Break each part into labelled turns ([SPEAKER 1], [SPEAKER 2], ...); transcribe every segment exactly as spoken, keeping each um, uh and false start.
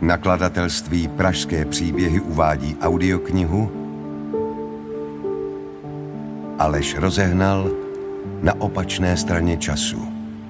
[SPEAKER 1] Nakladatelství Pražské příběhy uvádí audioknihu Aleš Rozehnal Na opačné straně času.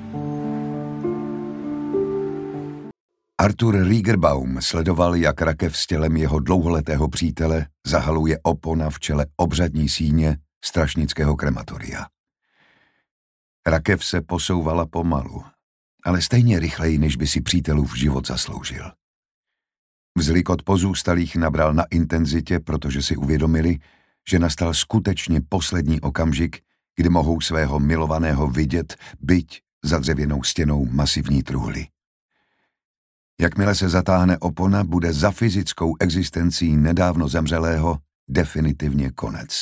[SPEAKER 1] Arthur Riegerbaum sledoval, jak rakev s tělem jeho dlouholetého přítele zahaluje opona v čele obřadní síně strašnického krematoria. Rakev se posouvala pomalu, ale stejně rychleji, než by si přítelův život zasloužil. Vzlikot pozůstalých nabral na intenzitě, protože si uvědomili, že nastal skutečně poslední okamžik, kdy mohou svého milovaného vidět, byť za dřevěnou stěnou masivní truhly. Jakmile se zatáhne opona, bude za fyzickou existencí nedávno zemřelého definitivně konec.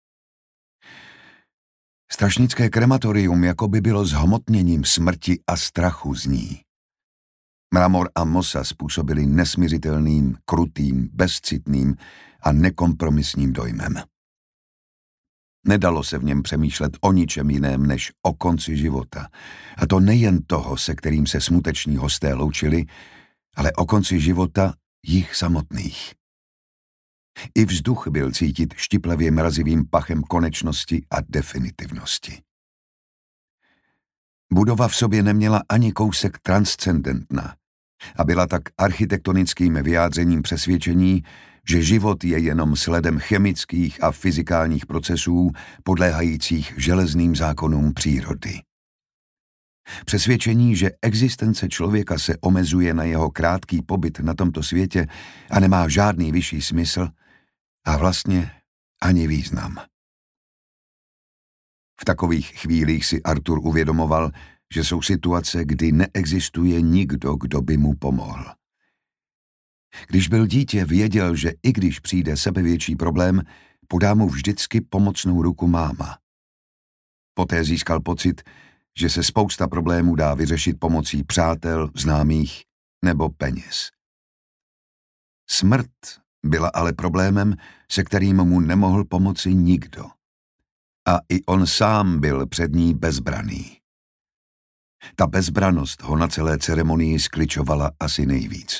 [SPEAKER 1] Strašnické krematorium jako by bylo zhmotněním smrti a strachu z ní. Mramor a mosa způsobili nesmiřitelným, krutým, bezcitným a nekompromisním dojmem. Nedalo se v něm přemýšlet o ničem jiném než o konci života. A to nejen toho, se kterým se smuteční hosté loučili, ale o konci života jich samotných. I vzduch byl cítit štiplavě mrazivým pachem konečnosti a definitivnosti. Budova v sobě neměla ani kousek transcendentna a byla tak architektonickým vyjádřením přesvědčení, že život je jenom sledem chemických a fyzikálních procesů podléhajících železným zákonům přírody. Přesvědčení, že existence člověka se omezuje na jeho krátký pobyt na tomto světě a nemá žádný vyšší smysl a vlastně ani význam. V takových chvílích si Arthur uvědomoval, že jsou situace, kdy neexistuje nikdo, kdo by mu pomohl. Když byl dítě, věděl, že i když přijde sebevětší problém, podá mu vždycky pomocnou ruku máma. Poté získal pocit, že se spousta problémů dá vyřešit pomocí přátel, známých nebo peněz. Smrt byla ale problémem, se kterým mu nemohl pomoci nikdo. A i on sám byl před ní bezbraný. Ta bezbranost ho na celé ceremonii skličovala asi nejvíc.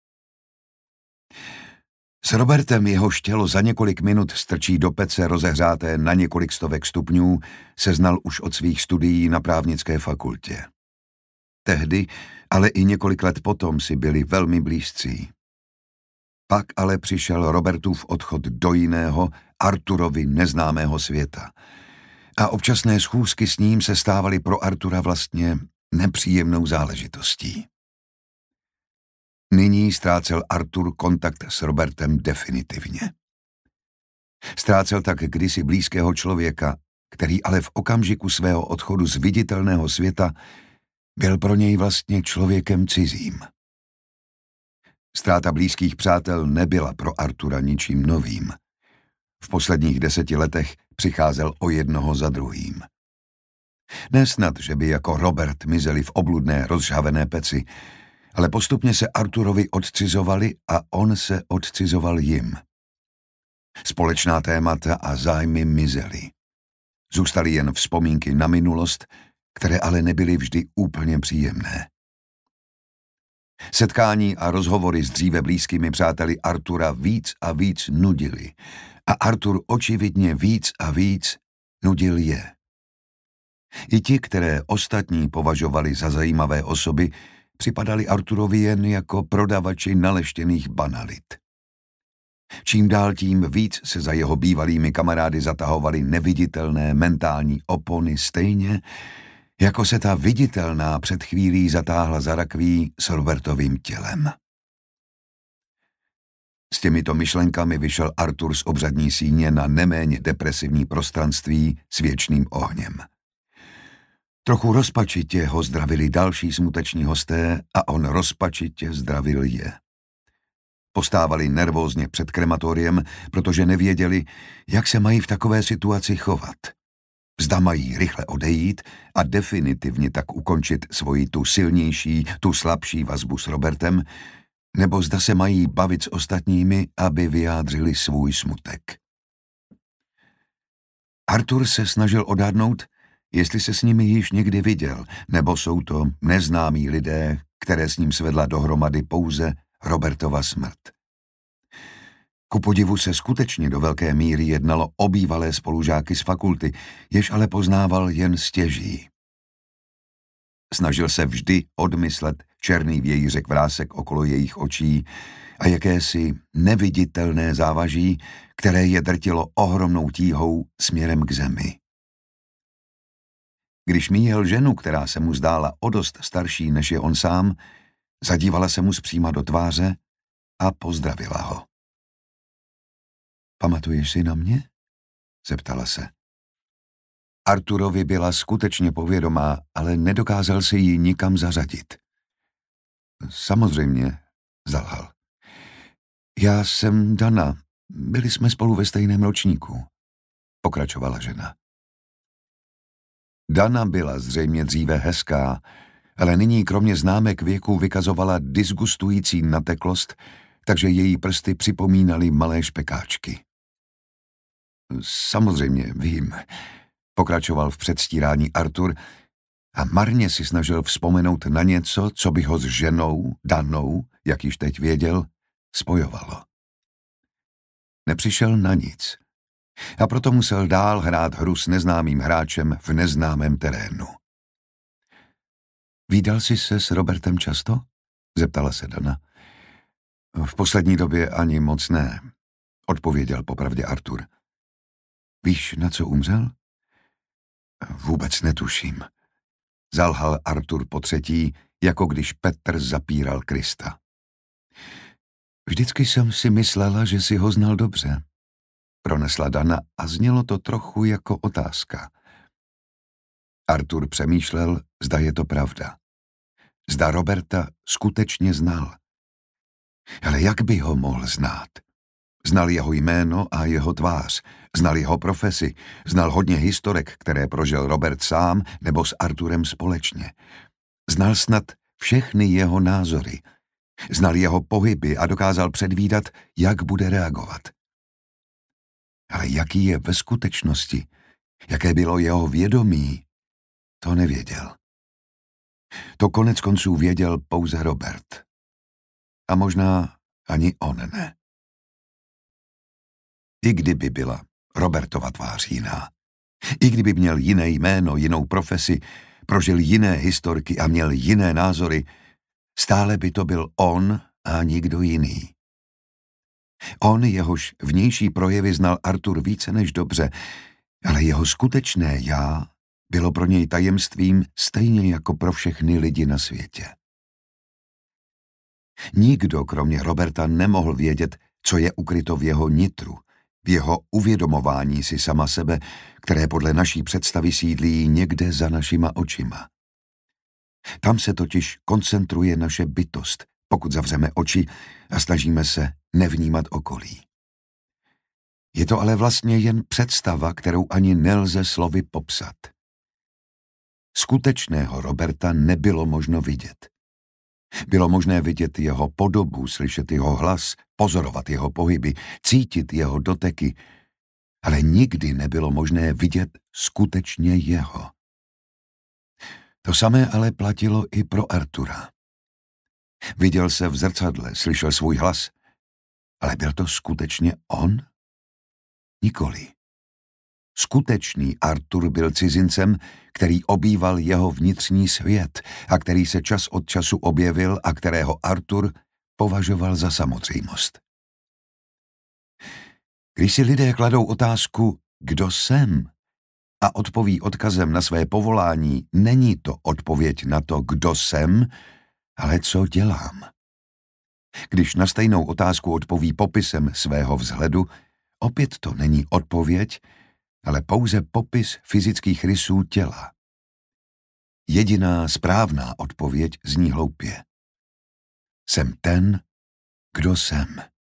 [SPEAKER 1] S Robertem, jehož tělo za několik minut strčí do pece rozehřáté na několik stovek stupňů, se znal už od svých studií na právnické fakultě. Tehdy, ale i několik let potom si byli velmi blízcí. Pak ale přišel Robertův odchod do jiného, Arturovi neznámého světa. A občasné schůzky s ním se stávaly pro Artura vlastně nepříjemnou záležitostí. Nyní ztrácel Artur kontakt s Robertem definitivně. Ztrácel tak kdysi blízkého člověka, který ale v okamžiku svého odchodu z viditelného světa byl pro něj vlastně člověkem cizím. Ztráta blízkých přátel nebyla pro Artura ničím novým. V posledních deseti letech přicházel o jednoho za druhým. Nesnad, že by jako Robert mizeli v obludné, rozžhavené peci, ale postupně se Arturovi odcizovali a on se odcizoval jim. Společná témata a zájmy mizely. Zůstaly jen vzpomínky na minulost, které ale nebyly vždy úplně příjemné. Setkání a rozhovory s dříve blízkými přáteli Artura víc a víc nudili a Artur očividně víc a víc nudil je. I ti, které ostatní považovali za zajímavé osoby, připadali Arturovi jen jako prodavači naleštěných banalit. Čím dál tím víc se za jeho bývalými kamarády zatahovaly neviditelné mentální opony stejně, jako se ta viditelná před chvílí zatáhla za rakví s Robertovým tělem. S těmito myšlenkami vyšel Artur z obřadní síně na neméně depresivní prostranství s věčným ohněm. Trochu rozpačitě ho zdravili další smuteční hosté a on rozpačitě zdravil je. Postávali nervózně před krematoriem, protože nevěděli, jak se mají v takové situaci chovat. Zda mají rychle odejít a definitivně tak ukončit svoji tu silnější, tu slabší vazbu s Robertem, nebo zda se mají bavit s ostatními, aby vyjádřili svůj smutek. Artur se snažil odhadnout, jestli se s nimi již někdy viděl, nebo jsou to neznámí lidé, které s ním svedla dohromady pouze Robertova smrt. Ku podivu se skutečně do velké míry jednalo o bývalé spolužáky z fakulty, jež ale poznával jen stěží. Snažil se vždy odmyslet černý vějířek vrásek okolo jejich očí a jakési neviditelné závaží, které je drtilo ohromnou tíhou směrem k zemi. Když míjel ženu, která se mu zdála o dost starší než je on sám, zadívala se mu zpříma do tváře a pozdravila ho. Pamatuješ si na mě? Zeptala se. Arturovi byla skutečně povědomá, ale nedokázal se jí nikam zařadit. Samozřejmě, zalhal. Já jsem Dana, byli jsme spolu ve stejném ročníku, pokračovala žena. Dana byla zřejmě dříve hezká, ale nyní kromě známek věku vykazovala disgustující nateklost, takže její prsty připomínaly malé špekáčky. Samozřejmě, vím, pokračoval v předstírání Artur a marně si snažil vzpomenout na něco, co by ho s ženou, Danou, jak již teď věděl, spojovalo. Nepřišel na nic a proto musel dál hrát hru s neznámým hráčem v neznámém terénu. Vídal jsi se s Robertem často? Zeptala se Dana. V poslední době ani moc ne, odpověděl popravdě Artur. Víš, na co umřel? Vůbec netuším. Zalhal Artur po třetí, jako když Petr zapíral Krista. Vždycky jsem si myslela, že si ho znal dobře, pronesla Dana a znělo to trochu jako otázka. Artur přemýšlel, zda je to pravda. Zda Roberta skutečně znal. Ale jak by ho mohl znát? Znal jeho jméno a jeho tvář, znal jeho profesi, znal hodně historek, které prožil Robert sám nebo s Arturem společně. Znal snad všechny jeho názory, znal jeho pohyby a dokázal předvídat, jak bude reagovat. Ale jaký je ve skutečnosti, jaké bylo jeho vědomí, to nevěděl. To konec konců věděl pouze Robert. A možná ani on ne. I kdyby byla Robertova tvář jiná, i kdyby měl jiné jméno, jinou profesi, prožil jiné historky a měl jiné názory, stále by to byl on a nikdo jiný. On, jehož vnější projevy znal Artur více než dobře, ale jeho skutečné já bylo pro něj tajemstvím stejně jako pro všechny lidi na světě. Nikdo kromě Roberta nemohl vědět, co je ukryto v jeho nitru, v jeho uvědomování si sama sebe, které podle naší představy sídlí někde za našima očima. Tam se totiž koncentruje naše bytost, pokud zavřeme oči a snažíme se nevnímat okolí. Je to ale vlastně jen představa, kterou ani nelze slovy popsat. Skutečného Roberta nebylo možno vidět. Bylo možné vidět jeho podobu, slyšet jeho hlas, pozorovat jeho pohyby, cítit jeho doteky, ale nikdy nebylo možné vidět skutečně jeho. To samé ale platilo i pro Artura. Viděl se v zrcadle, slyšel svůj hlas, ale byl to skutečně on? Nikoli. Skutečný Artur byl cizincem, který obýval jeho vnitřní svět a který se čas od času objevil a kterého Artur považoval za samozřejmost. Když si lidé kladou otázku, kdo jsem, a odpoví odkazem na své povolání, není to odpověď na to, kdo jsem, ale co dělám. Když na stejnou otázku odpoví popisem svého vzhledu, opět to není odpověď, ale pouze popis fyzických rysů těla. Jediná správná odpověď zní hloupě. Jsem ten, kdo jsem.